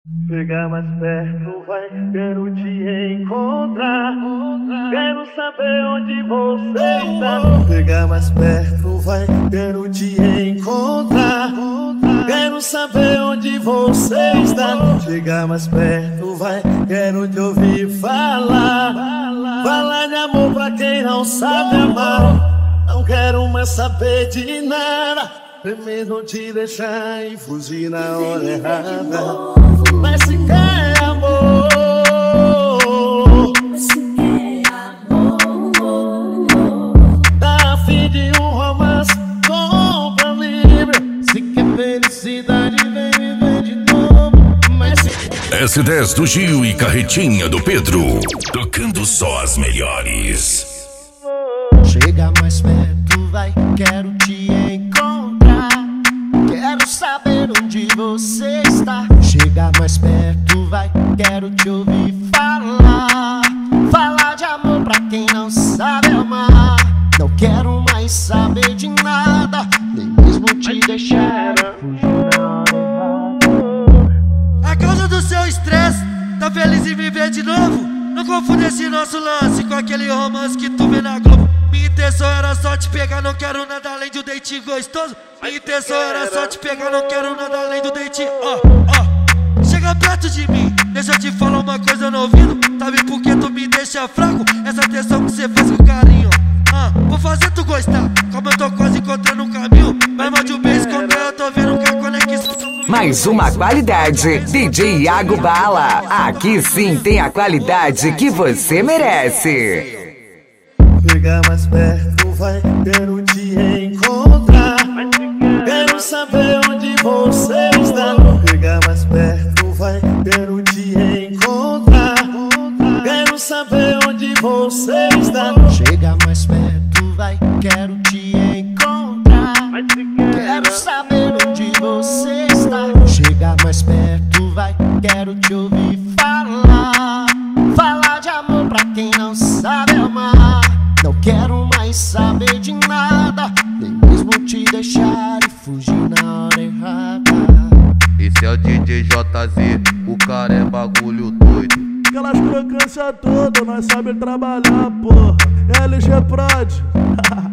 Chega mais perto, vai, quero te encontrar. Quero saber onde você está. Chega mais perto, vai, quero te encontrar. Quero saber onde você está. Chega mais perto, vai, quero te ouvir falar. Falar de amor pra quem não sabe amar. Não quero mais saber de nada. Mesmo te deixar e fugir na hora errada. Mas se quer amor, tá a fim de um romance, compra livre. Se quer felicidade, vem viver de novo. Mas se... S10 do Gil e Carretinha do Pedro, tocando só as melhores. Chega mais perto, vai, quero te encontrar. Quero saber onde você está. Chega mais perto, vai, quero te ouvir falar. Falar de amor pra quem não sabe amar. Não quero mais saber de nada, nem mesmo te deixar fugir na hora errada. A causa do seu estresse, tá feliz em viver de novo? Não confunde esse nosso lance com aquele romance que tu vê na Globo. Minha intenção era só te pegar, não quero nada além de um date gostoso. Minha intenção era só te pegar, não quero nada além do date. Chega perto de mim, deixa eu te falar uma coisa no ouvido. Sabe por que tu me deixa fraco? Essa atenção que você faz com carinho. Vou fazer tu gostar, como eu tô quase encontrando um caminho. Mas mal de um mês com eu tô vendo que a conexão. Mais uma qualidade, DJ Iago Bala. Aqui sim tem a qualidade que você merece. Chega mais perto, vai, quero te encontrar. Quero saber onde você está. Chega mais perto, vai, quero te encontrar. Quero saber onde você está. Chega mais perto, vai, quero te encontrar. Quero saber onde você está. Chega mais perto, vai, quero te ouvir falar. Falar de amor pra quem não sabe amar. Não quero mais saber de nada, nem mesmo te deixar e fugir na hora errada. Esse é o DJ JZ, o cara é bagulho doido. Aquelas crocâncias todas, nós sabe trabalhar, porra. LG Prod.